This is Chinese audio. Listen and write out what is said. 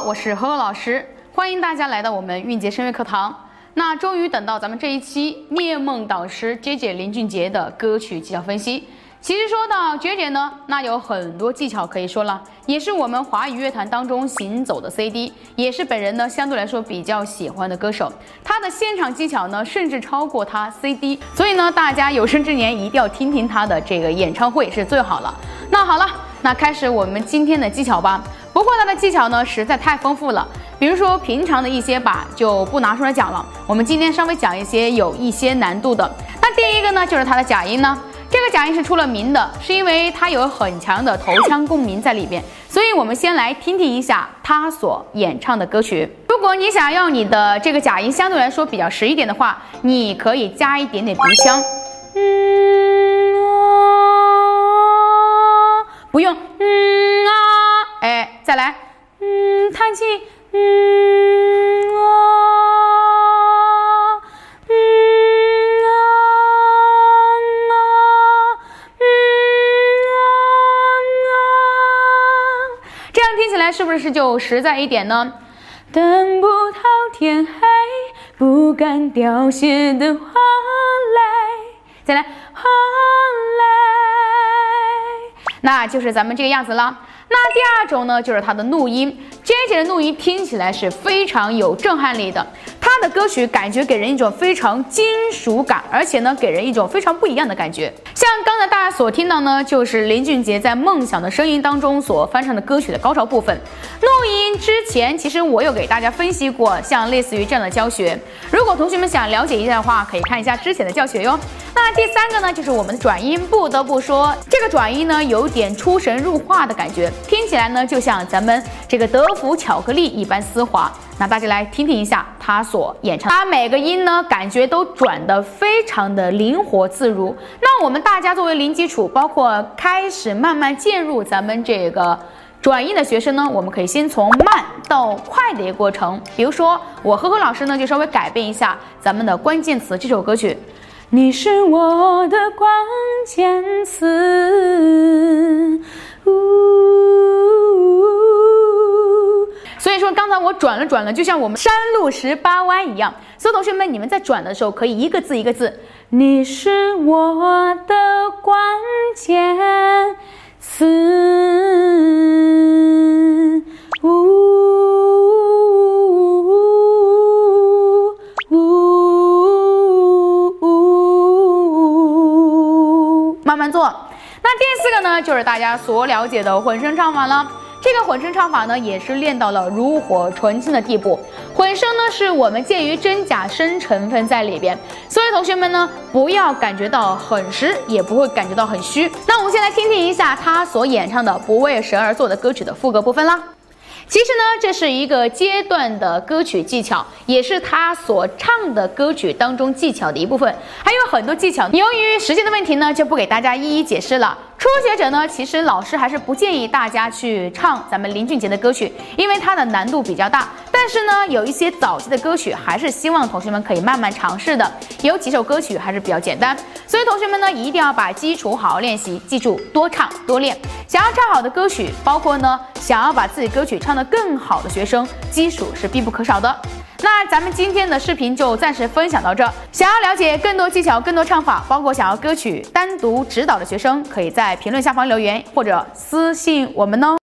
我是何何老师，欢迎大家来到我们韵杰声乐课堂。那终于等到咱们这一期聂梦导师杰姐林俊杰的歌曲技巧分析。其实说到杰姐呢，那有很多技巧可以说了，也是我们华语乐坛当中行走的 CD， 也是本人呢相对来说比较喜欢的歌手。他的现场技巧呢，甚至超过他 CD， 所以呢，大家有生之年一定要听听他的这个演唱会是最好了。那好了，那开始我们今天的技巧吧。不过他的技巧呢实在太丰富了，比如说平常的一些吧就不拿出来讲了，我们今天稍微讲一些有一些难度的。那第一个呢就是他的假音呢。这个假音是出了名的，是因为它有很强的头腔共鸣在里边，所以我们先来听听一下他所演唱的歌曲。如果你想要你的这个假音相对来说比较实一点的话，你可以加一点点鼻腔，不用再来叹气，是不是就实在一点呢？等不到天黑，不敢凋谢的花蕾，再来花蕾，那就是咱们这个样子了。那第二种呢，就是它的怒音。J J 的怒音听起来是非常有震撼力的，他的歌曲感觉给人一种非常金属感，而且呢，给人一种非常不一样的感觉。像刚才大家所听到呢，就是林俊杰在《梦想的声音》当中所翻唱的歌曲的高潮部分。录音之前，其实我有给大家分析过，像类似于这样的教学。如果同学们想了解一下的话，可以看一下之前的教学哟。那第三个呢，就是我们的转音。不得不说，这个转音呢，有点出神入化的感觉，听起来呢，就像咱们这个德芙巧克力一般丝滑。那大家来听听一下他所演唱，他每个音呢感觉都转得非常的灵活自如。那我们大家作为零基础，包括开始慢慢渐入咱们这个转音的学生呢，我们可以先从慢到快的一个过程。比如说我何何老师呢就稍微改变一下咱们的关键词，这首歌曲你是我的关键词，所以说刚才我转了，就像我们山路18弯一样。所以同学们，你们在转的时候可以一个字一个字，你是我的关键词，慢慢做。那第四个呢，就是大家所了解的混声唱法了。这个混声唱法呢，也是练到了炉火纯青的地步。混声呢，是我们介于真假声成分在里边，所以同学们呢，不要感觉到很实，也不会感觉到很虚。那我们先来听听一下他所演唱的《不为谁而作》的歌曲的副歌部分啦。其实呢，这是一个阶段的歌曲技巧，也是他所唱的歌曲当中技巧的一部分，还有很多技巧。由于时间的问题呢，就不给大家一一解释了。初学者呢，其实老师还是不建议大家去唱咱们林俊杰的歌曲，因为它的难度比较大。但是呢，有一些早期的歌曲，还是希望同学们可以慢慢尝试的。有几首歌曲还是比较简单，所以同学们呢，一定要把基础好好练习，记住多唱多练。想要唱好的歌曲，包括呢，想要把自己歌曲唱得更好的学生，基础是必不可少的。那咱们今天的视频就暂时分享到这。想要了解更多技巧、更多唱法，包括想要歌曲单独指导的学生，可以在评论下方留言或者私信我们哦。